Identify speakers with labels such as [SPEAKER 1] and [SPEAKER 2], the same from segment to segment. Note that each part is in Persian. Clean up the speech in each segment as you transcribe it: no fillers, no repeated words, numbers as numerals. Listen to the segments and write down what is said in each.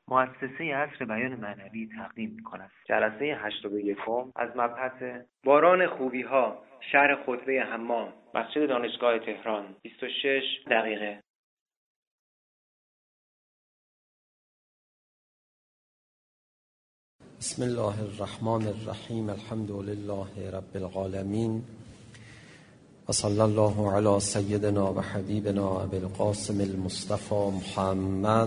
[SPEAKER 1] مؤسسه عصر بیان معنوی تقدیم می‌کند. جلسه 81 از مبحث باران خوبی‌ها، شرح خطبه حمام، مسجد دانشگاه تهران، 26 دقیقه.
[SPEAKER 2] بسم الله الرحمن الرحیم. الحمد لله رب العالمین و صلی الله علی سیدنا و حبیبنا ابی القاسم المصطفى محمد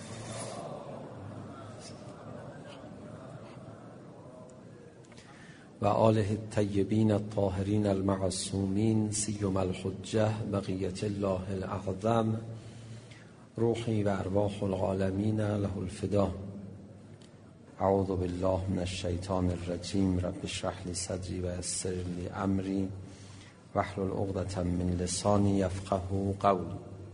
[SPEAKER 2] و آله الطیبین الطاهرین المعصومین سیما الحجة بقیة الله الاعظم روحی و ارواح العالمین له الفدا. اعوذ بالله من الشیطان الرجیم. رب اشرح لی صدری و یسر لی امری واحلل عقدة من لسانی یفقهوا قولی.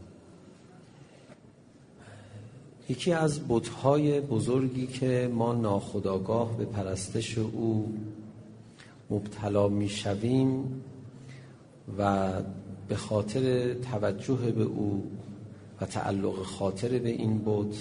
[SPEAKER 2] یکی از بت‌های بزرگی که ما ناخودآگاه به پرستش او مبتلا می‌شویم و به خاطر توجه به او و تعلق خاطر به این بت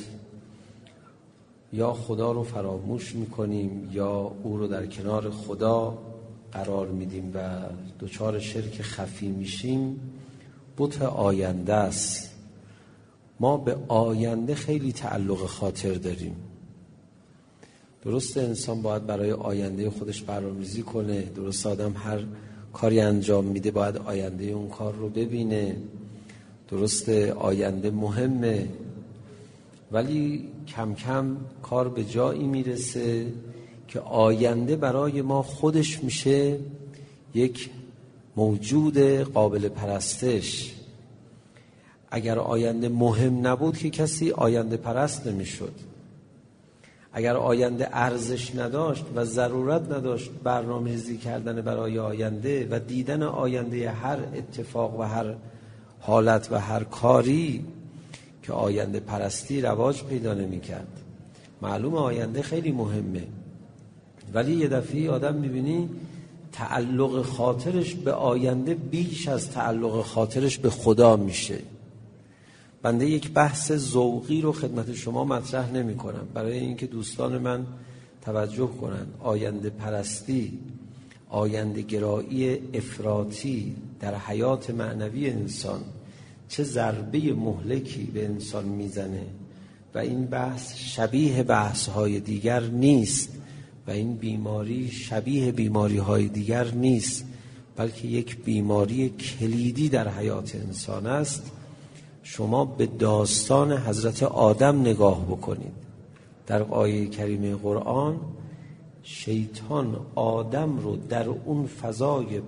[SPEAKER 2] یا خدا رو فراموش میکنیم یا او رو در کنار خدا قرار میدیم و دچار شرک خفی میشیم، بت آینده است. ما به آینده خیلی تعلق خاطر داریم. درست انسان باید برای آینده خودش برنامه‌ریزی کنه، درست آدم هر کاری انجام میده باید آینده اون کار رو ببینه، درست آینده مهمه، ولی کم کم کار به جایی میرسه که آینده برای ما خودش میشه یک موجود قابل پرستش. اگر آینده مهم نبود که کسی آینده پرست نمیشد. اگر آینده ارزش نداشت و ضرورت نداشت برنامه‌ریزی کردن برای آینده و دیدن آینده هر اتفاق و هر حالت و هر کاری، که آینده پرستی رواج پیدا نمی کرد. معلوم آینده خیلی مهمه، ولی یه دفعه آدم میبینی تعلق خاطرش به آینده بیش از تعلق خاطرش به خدا میشه. بنده یک بحث ذوقی رو خدمت شما مطرح نمی کنم برای اینکه دوستان من توجه کنن. آینده پرستی، آینده گرایی افراطی در حیات معنوی انسان چه ضربه مهلکی به انسان میزنه و این بحث شبیه بحث‌های دیگر نیست و این بیماری شبیه بیماری‌های دیگر نیست، بلکه یک بیماری کلیدی در حیات انسان است. شما به داستان حضرت آدم نگاه بکنید. در آیه کریمه قرآن شیطان آدم رو در اون فضای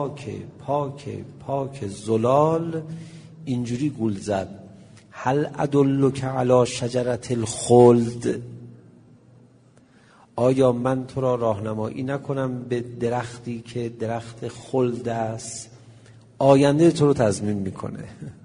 [SPEAKER 2] پاک زلال اینجوری گول زد: هل ادلک علی شجرة الخلد؟ آیا من تو را راهنمایی نکنم به درختی که درخت خلد است؟ آینده تو رو تضمین میکنه.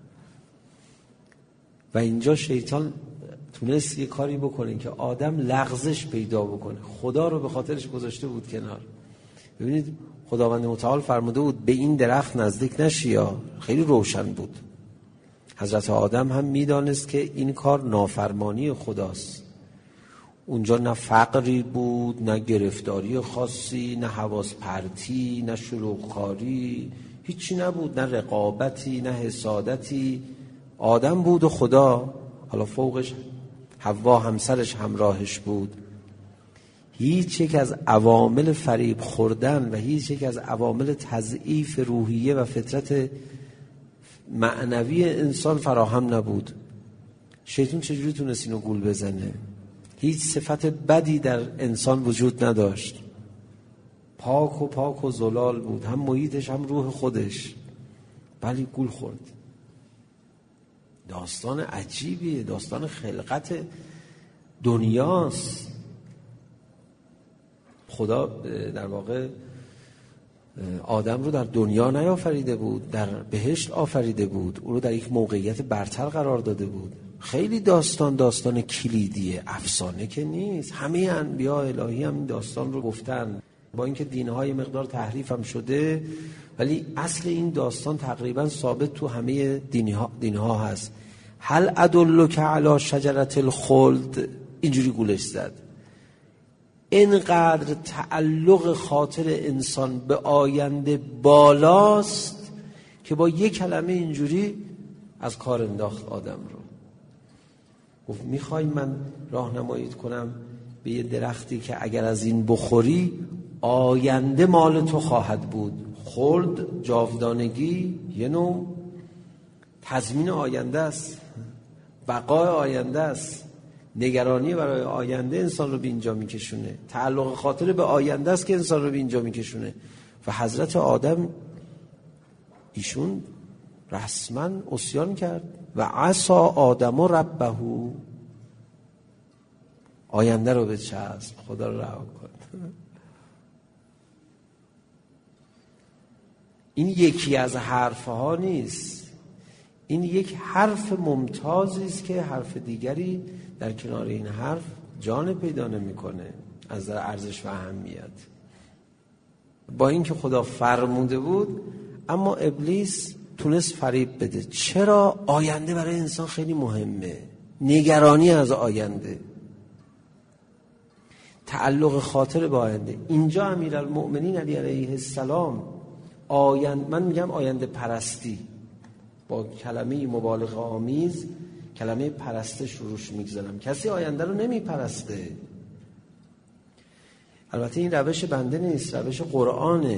[SPEAKER 2] و اینجا شیطان تونست یه کاری بکنه که آدم لغزش پیدا بکنه. خدا رو به خاطرش گذاشته بود کنار. ببینید خداوند متعال فرموده بود به این درخت نزدیک نشی، یا خیلی روشن بود. حضرت آدم هم میدانست که این کار نافرمانی خداست. اونجا نه فقری بود، نه گرفتاری خاصی، نه حواس پرتی، نه شلوغکاری، هیچی نبود، نه رقابتی، نه حسادتی. آدم بود و خدا، حالا فوقش حوا همسرش همراهش بود. هیچ یک از عوامل فریب خوردن و هیچ یک از عوامل تضعیف روحیه و فطرت معنوی انسان فراهم نبود. شیطان چجوری تونست اینو گول بزنه؟ هیچ صفت بدی در انسان وجود نداشت. پاک و زلال بود، هم محیطش هم روح خودش، ولی گول خورد. داستان عجیبیه، داستان خلقت دنیاست. خدا در واقع آدم رو در دنیا نیافریده بود، در بهشت آفریده بود، او رو در یک موقعیت برتر قرار داده بود. خیلی داستان کلیدیه، افسانه که نیست. همه انبیاء الهی هم این داستان رو گفتن، با اینکه دینهای مقدار تحریف هم شده، ولی اصل این داستان تقریبا ثابت تو همه دینها هست. هل ادلک علی شجرة الخلد؟ اینجوری گولش زد. اینقدر تعلق خاطر انسان به آینده بالاست که با یک کلمه اینجوری از کار انداخت آدم رو. گفت میخوای من راهنماییت کنم به یه درختی که اگر از این بخوری آینده مال تو خواهد بود. خورد جاودانگی یه نوع تضمین آینده است، بقای آینده است. نگرانی برای آینده انسان رو به اینجا میکشونه. تعلق خاطر به آینده است که انسان رو به اینجا میکشونه. و حضرت آدم ایشون رسما عصیان کرد و عصا آدم ربه، آینده رو به چسب، خدا رو رها کن. این یکی از حرفها نیست، این یک حرف ممتازی است که حرف دیگری در کنار این حرف جان پیدا نمی‌کنه از نظر ارزش و اهمیت. با اینکه خدا فرموده بود اما ابلیس تونست فریب بده. چرا؟ آینده برای انسان خیلی مهمه، نگرانی از آینده، تعلق خاطر با آینده. اینجا امیرالمؤمنین علی علیه السلام من میگم آینده پرستی، با کلمه مبالغه آمیز کلمه پرستش روش میگذارم. کسی آینده رو نمیپرسته. البته این روش بنده نیست، روش قرآنه.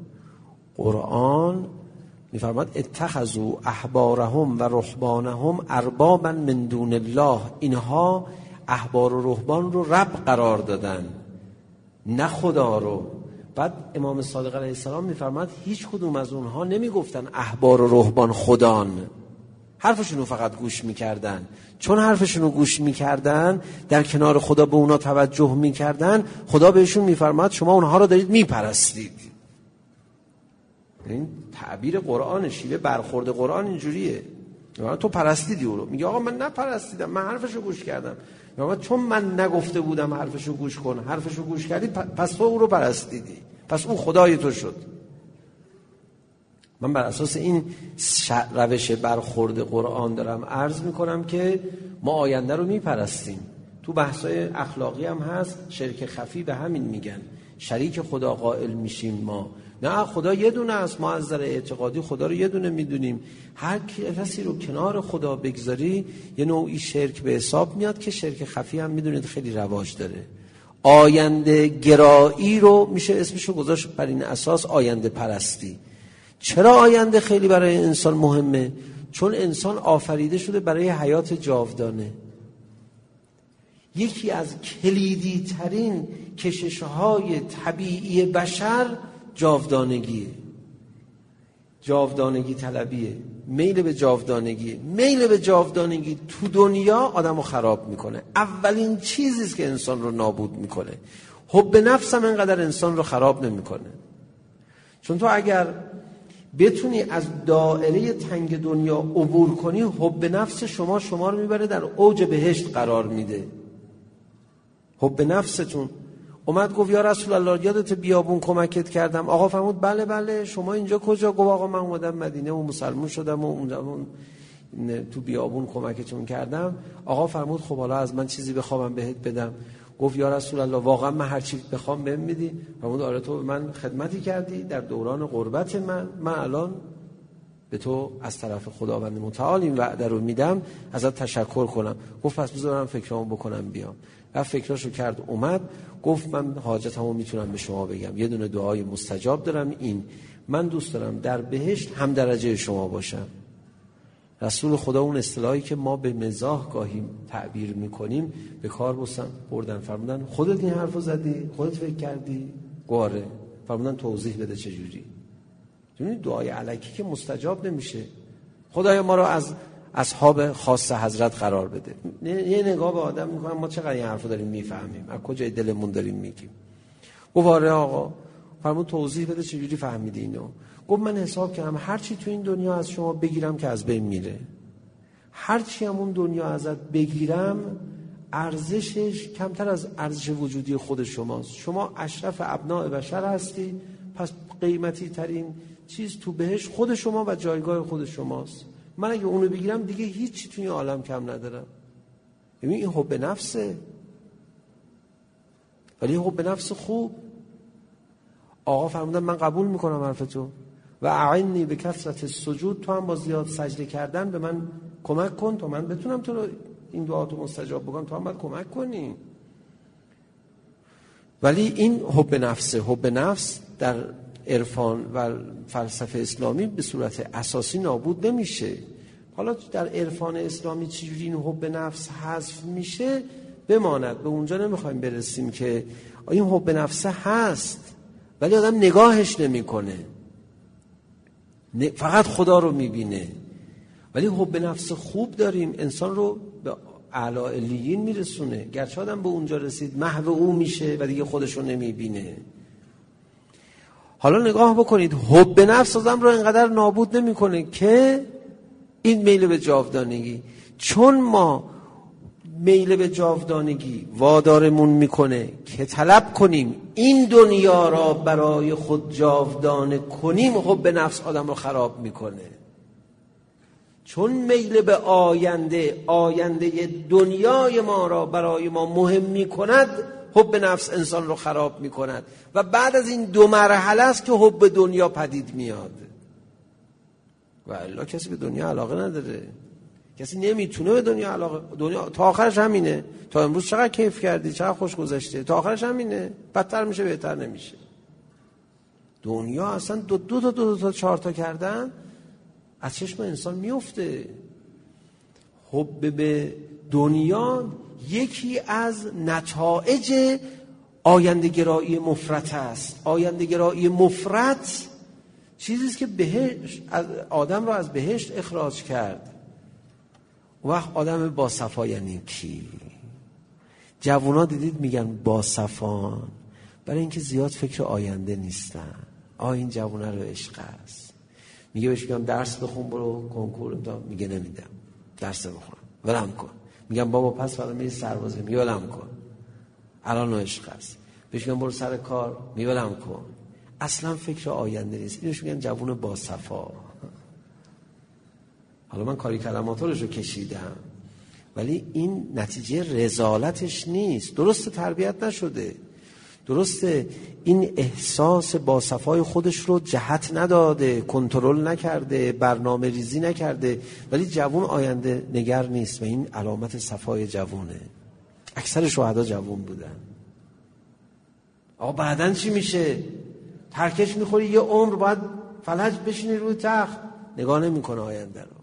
[SPEAKER 2] قرآن میفرماد اتخذوا احبارهم و رهبانهم اربابا من دون الله. اینها احبار و رهبان رو رب قرار دادن، نه خدا رو. بعد امام صادق علیه السلام میفرماد هیچ کدوم از اونها نمیگفتن احبار و رهبان خدان، حرفشون رو فقط گوش میکردن. چون حرفشون رو گوش میکردن، در کنار خدا به اونا توجه میکردن، خدا بهشون میفرماد شما اونها رو دارید میپرستید. این تعبیر قرآن، شیوه برخورد قرآن اینجوریه. تو پرستیدی او رو، میگه آقا من نپرستیدم، من حرفشو گوش کردم. میگه چون من نگفته بودم حرفشو گوش کن، حرفشو گوش کردی، پس تو او رو پرستیدی، پس او خدای تو شد. من بر اساس این روش برخورد قرآن دارم عرض میکنم که ما آینده رو میپرستیم. تو بحثای اخلاقی هم هست، شرک خفی به همین میگن، شریک خدا قائل میشیم ما. نه، خدا یه دونه است، ما از نظر اعتقادی خدا رو یه دونه میدونیم. هر کسی رو کنار خدا بگذاری یه نوعی شرک به حساب میاد که شرک خفی هم میدونید خیلی رواج داره. آینده گرایی رو میشه اسمشو گذاشت بر این اساس آینده پرستی. چرا آینده خیلی برای انسان مهمه؟ چون انسان آفریده شده برای حیات جاودانه. یکی از کلیدی ترین کشش‌های طبیعی بشر جاودانگیه، جاودانگی طلبیه، میل به جاودانگی. میل به جاودانگی تو دنیا آدمو خراب میکنه. اولین چیزیست که انسان رو نابود میکنه. حب نفس هم اینقدر انسان رو خراب نمیکنه. چون تو اگر بتونی از دایره تنگ دنیا عبور کنی، حب نفس شما رو میبره در اوج بهشت قرار میده. حب نفستون اومد گفت یا رسول الله یادت بیابون کمکت کردم؟ آقا فرمود بله بله. شما اینجا کجا؟ گفت آقا من اومدم مدینه و مسلمون شدم و اون تو بیابون کمکتون کردم. آقا فرمود خب حالا از من چیزی بخوام بهت بدم؟ گفت یا رسول الله واقعا من هر چی بخوام بهم میدی؟ فرمود آره تو به من خدمتی کردی در دوران غربت من الان به تو از طرف خداوند متعال این وعده رو میدم، ازت تشکر کنم. گفت پس بذارم فکرامو بکنم بیام. و فکراشو کرد اومد گفت من حاجتمو میتونم به شما بگم، یه دونه دعای مستجاب دارم، این من دوست دارم در بهشت هم درجه شما باشم. رسول خدا اون اصطلاحی که ما به مزاح گاهی تعبیر میکنیم به کار بردن. فرمودن خودت این حرفو زدی؟ خودت فکر کردی؟ گواره. فرمودن توضیح بده چجوری. چون دعای الکی که مستجاب نمیشه. خدایا ما رو از اصحاب خاص حضرت قرار بده. یه نگاه به آدم میکنم ما چقدر این حرفو داریم میفهمیم، از کجای دلمون داریم میگیم. گفت آره آقا. فرمود توضیح بده چجوری فهمیدی اینو؟ گفت من حساب کردم هر چی تو این دنیا از شما بگیرم که از بین میره، هر چی هم اون دنیا ازت بگیرم ارزشش کمتر از ارزش وجودی خود شماست. شما اشرف ابناء بشر هستی، پس قیمتی ترین چیز تو بهش خود شما و جایگاه خود شماست. من اگه اونو بگیرم دیگه هیچی توی عالم کم ندارم. این حب نفسه. ولی حب نفس خوب. آقا فرمودن من قبول میکنم حرفتو و اعنی به کثرت السجود، تو هم با زیاد سجده کردن به من کمک کن تا من بتونم تو رو این دعاتو مستجاب بکنم، تو هم باید کمک کنی. ولی این حب نفس در عرفان و فلسفه اسلامی به صورت اساسی نابود نمیشه. حالا در عرفان اسلامی چجوری این حب نفس حذف میشه بماند، به اونجا نمیخوایم برسیم که این حب نفس هست ولی آدم نگاهش نمیکنه، فقط خدا رو میبینه. ولی حب نفس خوب داریم، انسان رو به اعلی علیین میرسونه. گرچه آدم به اونجا رسید محو او میشه و دیگه خودش رو نمیبینه. حالا نگاه بکنید، حب نفس آدم رو اینقدر نابود نمیکنه که این میل به جاودانگی، چون ما میل به جاودانگی وادارمون میکنه که طلب کنیم این دنیا را برای خود جاودانه کنیم، حب نفس آدم رو خراب میکنه. چون میل به آینده دنیای ما را برای ما مهم میکند، حب نفس انسان رو خراب میکند و بعد از این دو مرحله است که حب دنیا پدید میاد. و الا کسی به دنیا علاقه نداره، کسی نمیتونه به دنیا علاقه، دنیا تا آخرش همینه. تا امروز چقدر کیف کردی، چقدر خوش گذشته، تا آخرش همینه، بدتر میشه بهتر نمیشه. دنیا اصلا دو تا 4 تا کردن از چشم انسان میفته. حب به دنیا یکی از نتایج آینده‌گرایی مفرط است. آینده‌گرایی مفرط چیزی است که بهشت آدم را از بهشت اخراج کرد. وقت آدم با صفا یعنی کی؟ جوونا دیدید میگن با صفان برای اینکه زیاد فکر آینده نیستن. این جوونا رو عشق است. میگه بهش میگم درس بخون برو کنکور امتحان، میگه نمیدم درس بخونم، ولم کن. میگم بابا پس فردا میری سربازی، میگه ولم کن، الان عشق است. بهش میگم برو سر کار، میگه ولم کن. اصلا فکر آینده نیست. اینوش میگن جوون با صفا. حالا من کاری کلماتورش رو کشیدم ولی این نتیجه رذالتش نیست. درست تربیت نشده، درسته این احساس با صفای خودش رو جهت نداده، کنترل نکرده، برنامه ریزی نکرده، ولی جوون آینده نگر نیست و این علامت صفای جوونه. اکثر شهدا جوون بودن. آقا بعدن چی میشه؟ ترکش میخوری یه عمر باید فلج بشینی روی تخت، نگاه نمیکنه آینده رو.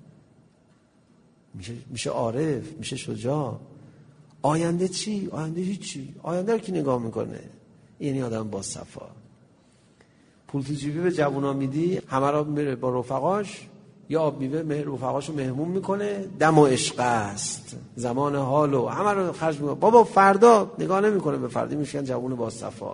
[SPEAKER 2] میشه عارف، میشه شجاع. آینده چی؟ آینده هیچی. آینده رو کی نگاه میکنه؟ یعنی آدم با صفا. پول تو جیبی به جوونا میدی، همه را میره با رفقاش یا آب میوه رفقاشو مهمون میکنه، دم و عشق است، زمان حالو همه رو خرج میکنه. بابا فردا نگاه نمیکنه به فردا، میشن جوون با صفا.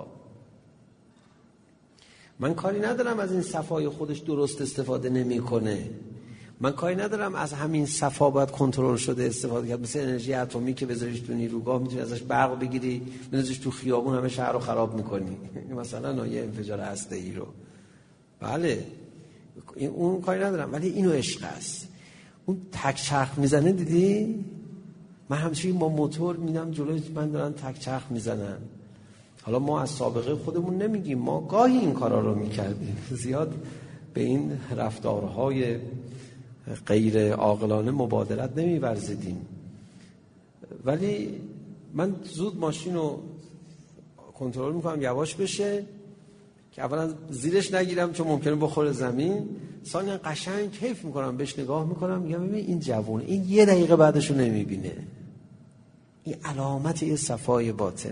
[SPEAKER 2] من کاری ندارم از این صفای خودش درست استفاده نمیکنه، من کاری ندارم از همین صفا باید کنترل شده استفاده کرد. مثل انرژی اتمی که بذاریش تو نیروگاه میتونی ازش برق بگیری بذاریش تو خیابون همه شهر رو خراب میکنی. مثلا یه انفجار هسته‌ای رو، بله اون کاری ندارم، ولی اینو عشق است. اون تک چرخ میزنه دیدی؟ من همچنین با موتور میدم جلوی من دارن تک چرخ میزنن. حالا ما از سابقه خودمون نمیگیم، ما گاهی این کارا رو میکردیم، زیاد به این رفتارهای غیر عاقلانه مبادرت نمی‌ورزیدیم. ولی من زود ماشین رو کنترل میکنم یواش بشه که اولا زیرش نگیرم چون ممکنه بخوره زمین، ثانیا قشنگ کیف میکنم بهش نگاه میکنم، میگم ببین این جوونه، این یه دقیقه بعدشو نمیبینه، این علامت یه صفای باطنه.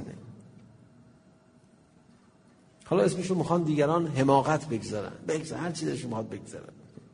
[SPEAKER 2] حالا اسمشو میخوان دیگران حماقت بگذارن، هر چیزشون میخواد بگذارن.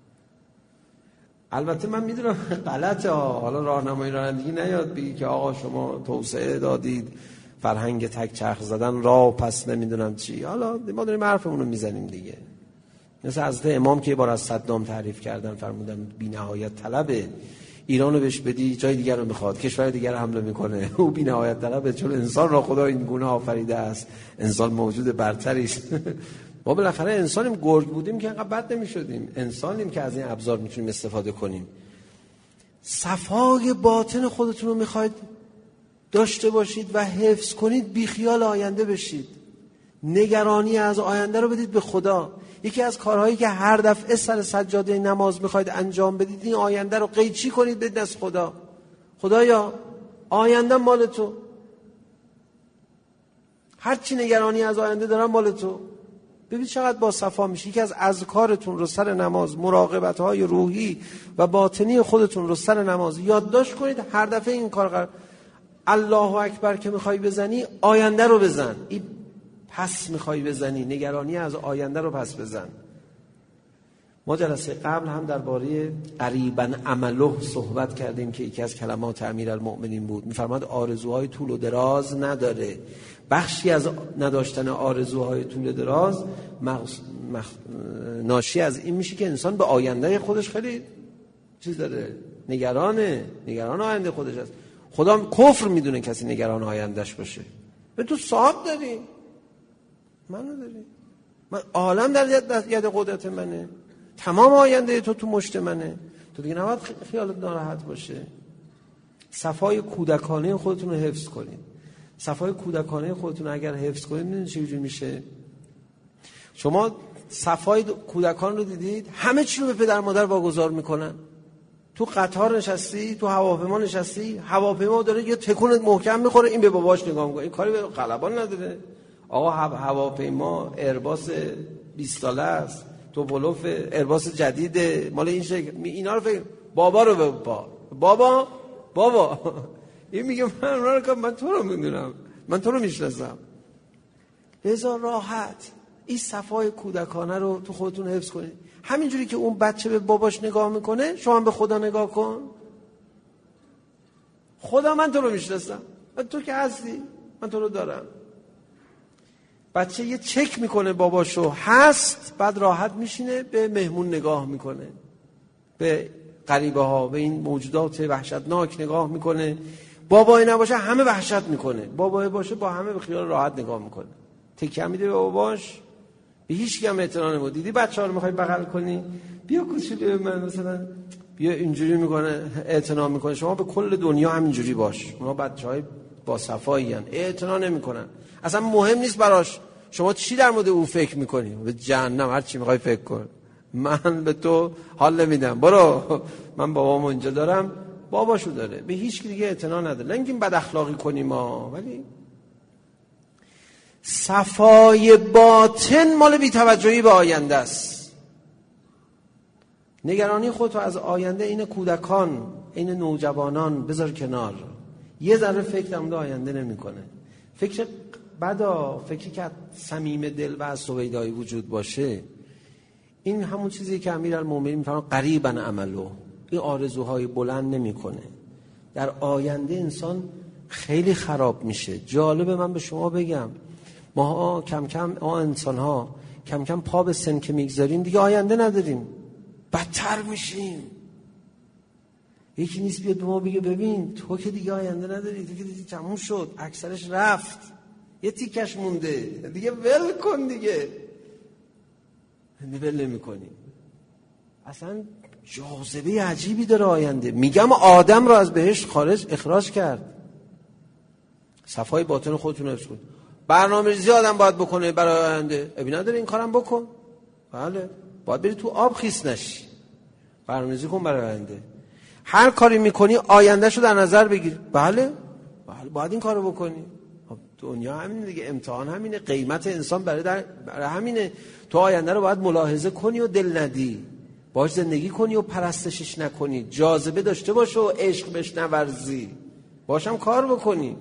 [SPEAKER 2] البته من میدونم غلطه، حالا راهنمای رانندگی نیاد بگی که آقا شما توسعه دادید فرهنگ تک چرخ زدن راه پس نمیدونم چی. حالا ما داریم حرفمون رو میزنیم دیگه. مثل حضرت امام که یه بار از صدام تعریف کردن، فرمودن بی نهایت طلبه، ایرانو بهش بدی جای دیگر رو میخواد، کشور دیگر رو حمله میکنه. او بی نهایت طلبه چون انسان را خدا این گونه آفریده است، انسان موجود برتری است. ما بالاخره انسانیم، گرگ بودیم که انقدر بد نمیشدیم، انسانیم که از این ابزار میتونیم استفاده کنیم. صفای باطن خودتون رو میخواید داشته باشید و حفظ کنید، بی خیال آینده بشید. نگرانی از آینده رو بدید به خدا. یکی از کارهایی که هر دفعه سر سجاده نماز میخواید انجام بدید، این آینده رو قیچی کنید بدید از خدا. خدایا آینده مال تو، هر چی نگرانی از آینده دارم مال تو. ببین چقدر با صفا میشه. یکی از اذکارتون رو سر نماز، مراقبت‌های روحی و باطنی خودتون رو سر نماز یادداشت کنید. هر دفعه این کار الله اکبر که میخوای بزنی، آینده رو بزن. این پس میخوای بزنی، نگرانی از آینده رو پس بزن. ما جلسه قبل هم درباره قریباً عمله صحبت کردیم که یکی از کلمات امیرالمؤمنین بود. میفرماد آرزوهای طول و دراز نداره. بخشی از نداشتن آرزوهای طول و دراز ناشی از این میشه که انسان به آینده خودش خیلی چیز داره، نگران آینده خودش است. خدا کفر میدونه کسی نگران آیندهش باشه. به تو صاحب داری، منو داری، من عالم در ید قدرت منه، تمام آینده تو مشت منه. تو دیگه نباید خیالت ناراحت باشه. صفای کودکانه خودتون رو حفظ کنید. صفای کودکانه خودتون اگر حفظ کنید، میدونید چه جوری میشه؟ شما صفای کودکان رو دیدید، همه چی رو به پدر مادر واگذار میکنن. تو قطار نشستی، تو هواپیما نشستی، هواپیما داره یه تکون محکم میخوره، این به باباش نگاه میکنه. این کاری به قلبان نداره. آقا هواپیما ایرباس 20 ساله است، تو بلوف ایرباس جدیده، مال این شکل. اینا رو فکر بابا رو به بابا این میگه من تو رو میدونم، من تو رو میشناسم. لذا راحت این صفای کودکانه رو تو خودتون حفظ کنید. همینجوری که اون بچه به باباش نگاه میکنه، شما هم به خدا نگاه کن. خدا من تو رو میشناسم، تو که هستی، من تو رو دارم. بچه یه چک میکنه باباشو هست، بعد راحت میشینه به مهمون نگاه میکنه، به غریبه ها، به این موجودات وحشتناک نگاه میکنه. بابای نباشه همه وحشت میکنه، بابای باشه با همه به خیال راحت نگاه میکنه. تکیه میده به باباش، به هیچ کی هم اعتنا نمیکنه. دیدی بچه‌ها رو میخوای بغل کنی، بیا کوچولوی من مثلا، بیا اینجوری میکنه، اعتنا میکنه. شما به کل دنیا همینجوری باش. اونا بچهای با صفایی ان، اعتنا نمیکنن. اصلا مهم نیست براش شما چی در مورد او فکر میکنی. به جهنم هر چی میخوای فکر کن، من به تو حال نمیدم، برو. من بابامو اینجا دارم، باباشو داره، به هیچ کی دیگه اعتنا نداره. نه اینکه بد اخلاقی کنیم ما، ولی صفای باطن مال بی‌توجهی به آینده است. نگرانی خودتو از آینده، این کودکان، این نوجوانان بذار کنار. یه ذره فکر در مورد آینده نمیکنه. فکر بدا، فکری که صمیم دل و از سویدایی وجود باشه. این همون چیزی که امیرالمومنین میفرماید قریباً عمله. این آرزوهای بلند نمیکنه. در آینده انسان خیلی خراب میشه. جالبه من به شما بگم، ما کم کم انسان ها کم کم پا به سن که میگذاریم دیگه آینده نداریم، بدتر میشیم. یکی نیست بیاد به ما بگه ببین تو که دیگه آینده نداری، تو که دیگه تموم شد، اکثرش رفت، یه تیکش مونده، دیگه ول کن دیگه. ول نمی‌کنی. اصلا جاذبه عجیبی داره آینده. میگم آدم رو از بهشت اخراج کرد. صفای باطن خودتون رو حفظ کن. برنامه‌ریزی آدم باید بکنه برای آینده. ابی نداره این کارم بکن. بله. باید بری تو آب خیس نشی. برنامه‌ریزی کن برای آینده. هر کاری میکنی آیندهشو در نظر بگیر. بله. باید این کارو بکنی. دنیا همینه دیگه، امتحان همینه، قیمت انسان برای همینه. تو آینده رو باید ملاحظه کنی و دل ندی، باش زندگی کنی و پرستشش نکنی، جاذبه داشته باش و عشق بهش نورزی، باشم کار بکنی.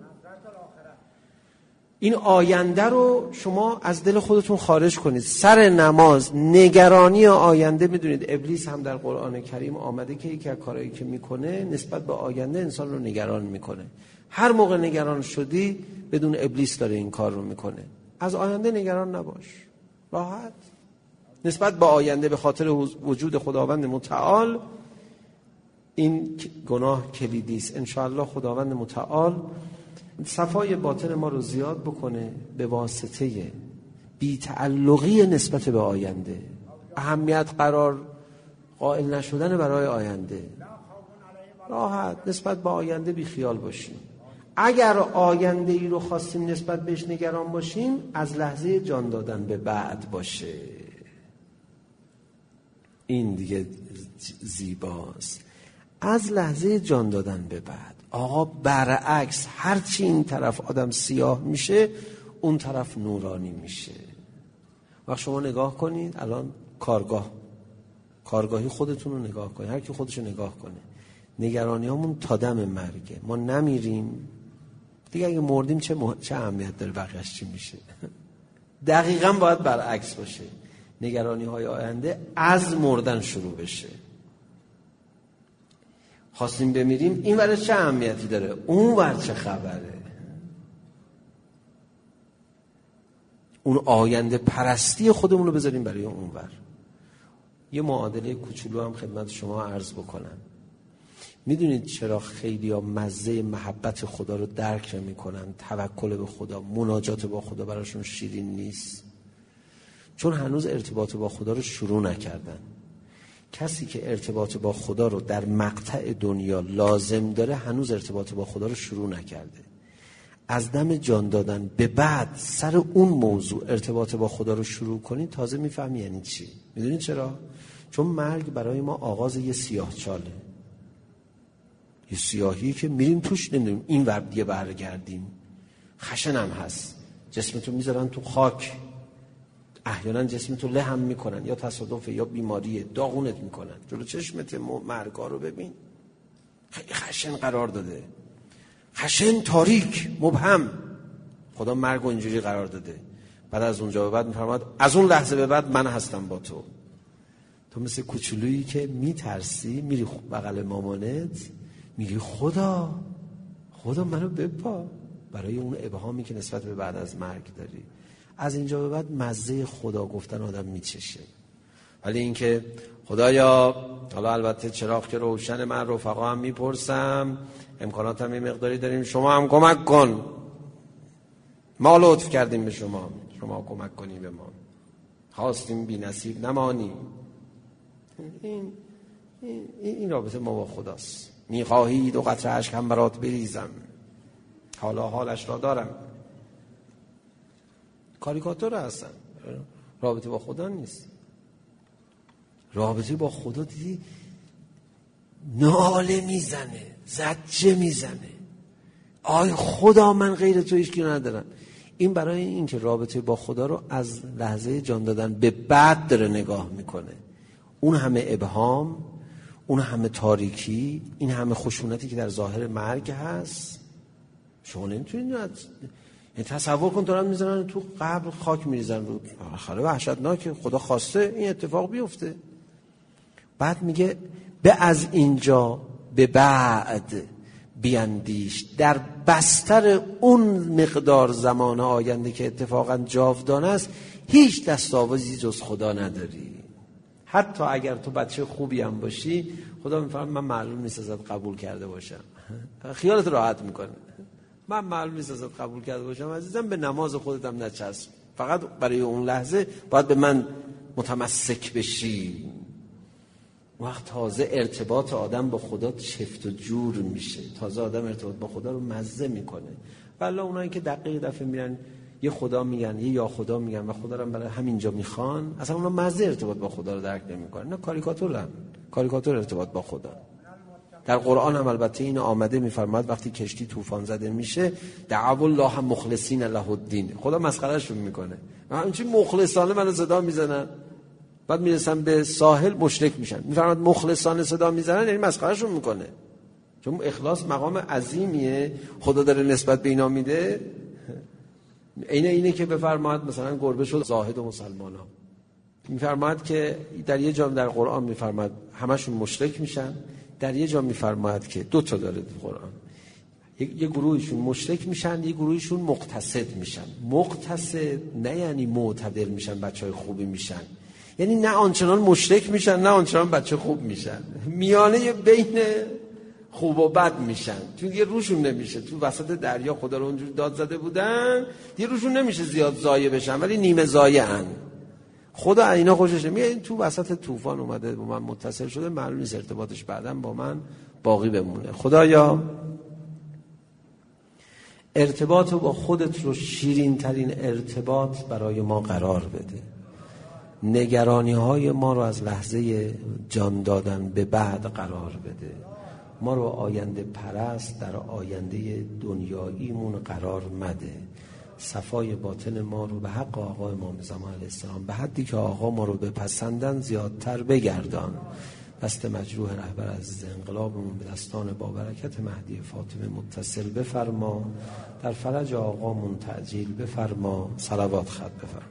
[SPEAKER 2] این آینده رو شما از دل خودتون خارج کنید. سر نماز نگرانی آینده، میدونید ابلیس هم در قرآن کریم آمده که یکی از کارهایی که میکنه نسبت به آینده انسان رو نگران میکنه. هر موقع نگران شدی بدون ابلیس داره این کار رو میکنه. از آینده نگران نباش، راحت نسبت به آینده. به خاطر وجود خداوند متعال این گناه کلیدی است. انشاءالله خداوند متعال صفای باطن ما رو زیاد بکنه به واسطه بی‌تعلقی نسبت به آینده، اهمیت قرار قائل نشدن برای آینده. راحت نسبت به آینده بی خیال باشیم. اگر آینده ای رو خواستیم نسبت بهش نگران باشیم، از لحظه جان دادن به بعد باشه. این دیگه زیباست. از لحظه جان دادن به بعد. آقا برعکس، هرچی این طرف آدم سیاه میشه اون طرف نورانی میشه. وقت شما نگاه کنید الان کارگاهی خودتون رو نگاه کنید، هر کی خودش رو نگاه کنه. نگرانی همون تا دم مرگه. ما نمیریم دیگه، اگه مردیم چه اهمیت داره بقیه‌اش چی میشه؟ دقیقاً باید برعکس باشه. نگرانی های آینده از مردن شروع بشه. خواستیم بمیریم، این ور چه اهمیتی داره، اون ور چه خبره. اون آینده پرستی خودمون رو بذاریم برای اون ور. یه معادله کوچولو هم خدمت شما عرض بکنم. میدونید چرا خیلی ها مزه محبت خدا رو درک نمی‌کنن؟ توکل به خدا، مناجات با خدا براشون شیرین نیست. چون هنوز ارتباط با خدا رو شروع نکردن. کسی که ارتباط با خدا رو در مقطع دنیا لازم داره هنوز ارتباط با خدا رو شروع نکرده. از دم جان دادن به بعد سر اون موضوع ارتباط با خدا رو شروع کنید تازه میفهمی یعنی چی. میدونید چرا؟ چون مرگ برای ما آغاز یه سیاهچاله، یه سیاهی که میریم توش، نمیدونیم این ور دیگه برگردیم. خشنم هست، جسمتو میذارن تو خاک، احیانا جسمتو لهم میکنن، یا تصادف یا بیماریه، داغونت میکنن. جلو چشمت مرگا رو ببین، خیلی خشن قرار داده، خشن، تاریک، مبهم. خدا مرگ اینجوری قرار داده. بعد از اونجا به بعد میفرماد از اون لحظه به بعد من هستم با تو. تو مثل کوچولویی که میترسی، میری بغل مامانت میگی خدا منو بپا، برای اون ابهامی که نسبت به بعد از مرگ داری. از اینجا به بعد مزه خدا گفتن آدم میچشه. ولی اینکه خدایا، حالا البته چراغ که روشن، من رفقا هم میپرسم، امکانات هم یه مقداری داریم، شما هم کمک کن، ما لطف کردیم به شما کمک کنی به ما، خواستیم بی نصیب نمانی. این رابطه ما با خداست. میخواهی 2 قطره اشک هم برات بریزم، حالا حالش را دارم. کاریکاتور هستن، رابطه با خدا نیست. رابطه با خدا دیدی ناله میزنه، زجه میزنه، آی خدا من غیر تو هیچ کی ندارم. این برای این که رابطه با خدا رو از لحظه جان دادن به بعد داره نگاه میکنه. اون همه ابهام، اون همه تاریکی، این همه خشونتی که در ظاهر مرگ هست، شما نمیتونید تصور کن دارن میزنن تو قبر، خاک میریزن رو، خیلی وحشتناکه. خدا خواسته این اتفاق بیفته. بعد میگه به از اینجا به بعد بیندیش، در بستر اون مقدار زمان آینده که اتفاقا جاودانه است هیچ دستاویزی جز خدا نداری. حتی اگر تو بچه خوبی هم باشی، خدا میفرماید من معلوم نیست ازت قبول کرده باشم. خیالت راحت میکنه، من معلوم نیست ازت قبول کرده باشم عزیزم، به نماز خودت هم نچسب، فقط برای اون لحظه باید به من متمسک بشی. وقت تازه ارتباط آدم با خدا چفت و جور میشه، تازه آدم ارتباط با خدا رو مزه میکنه. والله اونایی که دفعه میرن یه خدا میگن، یه یا خدا میگن و خدا رو برای همینجا میخوان، اصلا اونا مزه ارتباط با خدا رو درک نمیکنن. نه، کاریکاتور ارتباط با خدا. در قرآن هم البته این آمده، میفرماید وقتی کشتی طوفان زده میشه دعوا الله مخلصین له الدین، خدا مسخرهشون میکنه، همینجوری مخلصانه منو صدا میزنن، بعد میرسن به ساحل مشرک میشن. میفرماید مخلصانه صدا میزنن یعنی مسخرهشون میکنه، چون اخلاص مقام عظیمیه خدا داره نسبت به اینا میده. اینه که بفرماید مثلا گربه شد زاهد و مسلمانا. میفرماید که در یه جا در قرآن میفرماید همشون مشرک میشن، در یه جا میفرماید که 2 تا داره در قرآن، یه گروهشون مشرک میشن، یه گروهشون مقتصد میشن. مقتصد نه یعنی معتدل میشن، بچهای خوبی میشن، یعنی نه آنچنان مشرک میشن نه آنچنان بچه خوب میشن، میانه بین خوب و بد میشن. چون یه روشون نمیشه، تو وسط دریا خدا رو اونجوری داد زده بودن، یه روشون نمیشه زیاد ضایع بشن ولی نیمه ضایعن. خدا اینا خوششه، میگه این تو وسط طوفان اومده با من متصل شده، معلوم نیست ارتباطش بعداً با من باقی بمونه. خدایا ارتباط با خودت رو شیرین ترین ارتباط برای ما قرار بده. نگرانی های ما رو از لحظه جان دادن به بعد قرار بده. ما رو آینده پرست در آینده دنیاییمون قرار مده. صفای باطن ما رو به حق آقا امام زمان علیه السلام به حدی که آقا ما رو بپسندن زیادتر بگردان. دست مجروح رهبر عزیز انقلابمون به دستان با برکت مهدی فاطمه متصل بفرما. در فرج آقامون تعجیل بفرما. صلوات خط بفرما.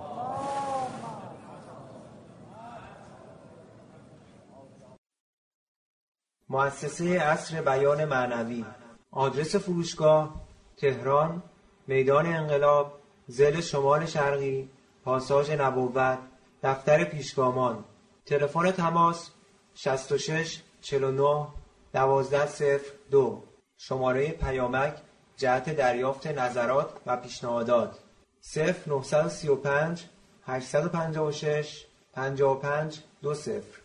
[SPEAKER 3] مؤسسه عصر بیان معنوی. آدرس فروشگاه: تهران، میدان انقلاب، ضلع شمال شرقی، پاساژ نبوت، دفتر پیشگامان. تلفن تماس 66 49 1202. شماره پیامک جهت دریافت نظرات و پیشنهادات 0935 856 55 20.